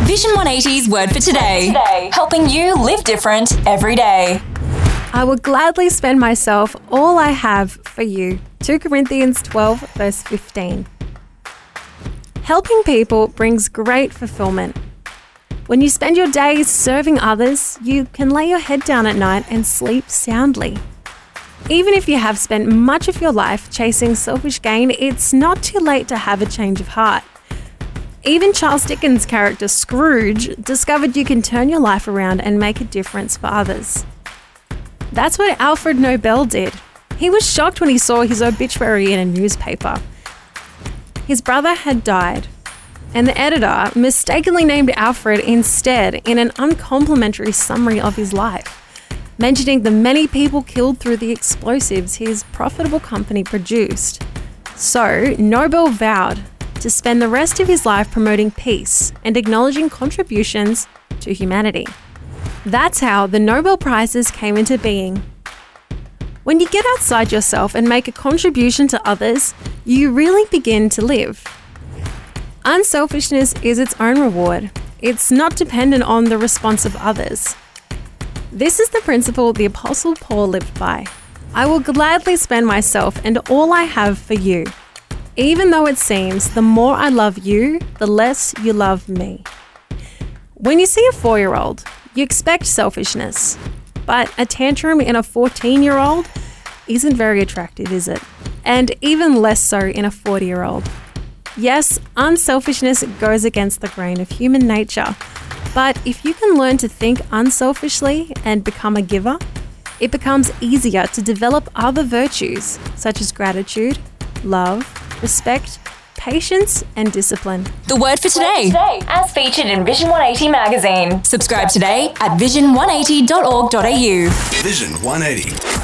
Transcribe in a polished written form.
Vision 180's Word for Today. Helping you live different every day. I will gladly spend myself all I have for you. 2 Corinthians 12 verse 15. Helping people brings great fulfillment. When you spend your days serving others, you can lay your head down at night and sleep soundly. Even if you have spent much of your life chasing selfish gain, it's not too late to have a change of heart. Even Charles Dickens' character Scrooge discovered you can turn your life around and make a difference for others. That's what Alfred Nobel did. He was shocked when he saw his obituary in a newspaper. His brother had died, and the editor mistakenly named Alfred instead in an uncomplimentary summary of his life, mentioning the many people killed through the explosives his profitable company produced. So, Nobel vowed to spend the rest of his life promoting peace and acknowledging contributions to humanity. That's how the Nobel Prizes came into being. When you get outside yourself and make a contribution to others, you really begin to live. Unselfishness is its own reward. It's not dependent on the response of others. This is the principle the Apostle Paul lived by. I will gladly spend myself and all I have for you, even though it seems the more I love you, the less you love me. When you see a 4-year-old, you expect selfishness, but a tantrum in a 14-year-old isn't very attractive, is it? And even less so in a 40-year-old. Yes, unselfishness goes against the grain of human nature, but if you can learn to think unselfishly and become a giver, it becomes easier to develop other virtues such as gratitude, love, respect, patience, and discipline. The Word for Today, as featured in Vision 180 magazine. Subscribe today at vision180.org.au. Vision 180.